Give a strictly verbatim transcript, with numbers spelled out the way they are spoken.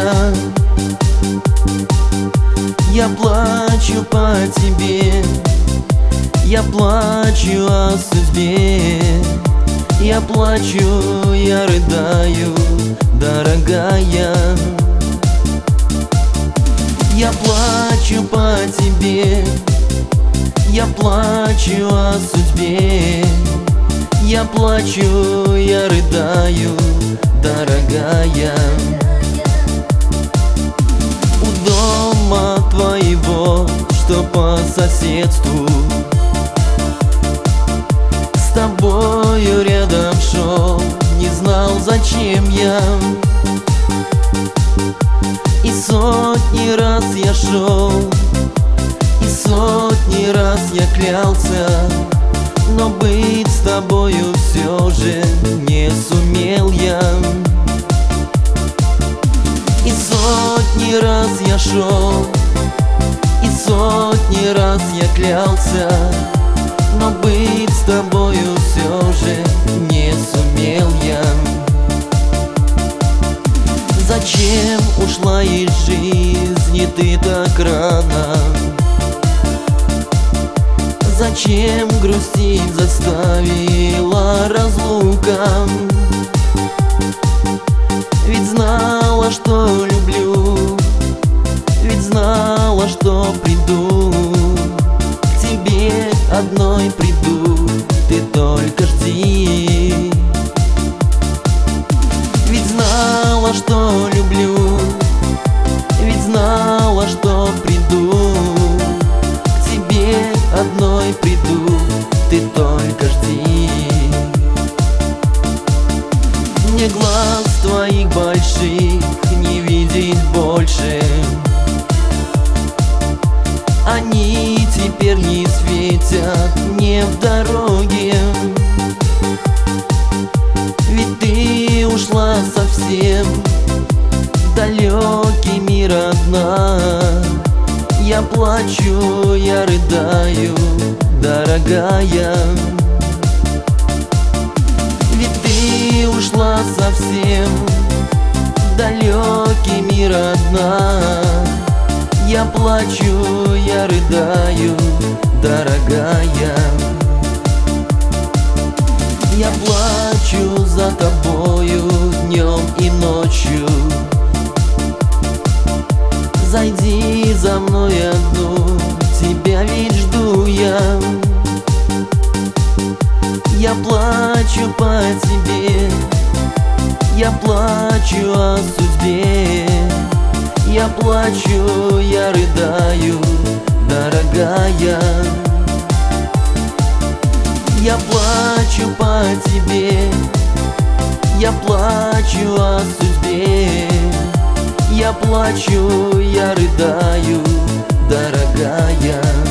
я. Я плачу по тебе, я плачу о судьбе. Я плачу, я рыдаю, дорогая. Я плачу по тебе, я плачу о судьбе. Я плачу, я рыдаю, дорогая. У дома твоего, что по соседству, с тобою рядом шел, не знал, зачем я. И сотни раз я шел, и сотни раз я клялся, но быть с тобою все же не сумел я. И сотни раз я шел, и сотни раз я клялся, но быть с тобою все же не сумел я. Зачем ушла из жизни ты так рано? Зачем грустить заставила разлука? Ведь знала, что люблю, ведь знала, что приду, к тебе одной приду, ты только жди. Ведь знала, что люблю, ведь знала, что приду, к тебе одной приду, ты только жди. Мне глаз твоих больших не видеть больше, они теперь не светят мне в дороге. Ведь ты ушла совсем в далекий мир одна. Я плачу, я рыдаю, дорогая. Ведь ты ушла совсем в далекий мир одна. Я плачу, я рыдаю, дорогая. Я плачу за тобою днем и ночью. Зайди за мной одну, тебя ведь жду я. Я плачу по тебе, я плачу о судьбе. Я плачу, я рыдаю, дорогая. Я плачу по тебе, я плачу о судьбе. Я плачу, я рыдаю, дорогая.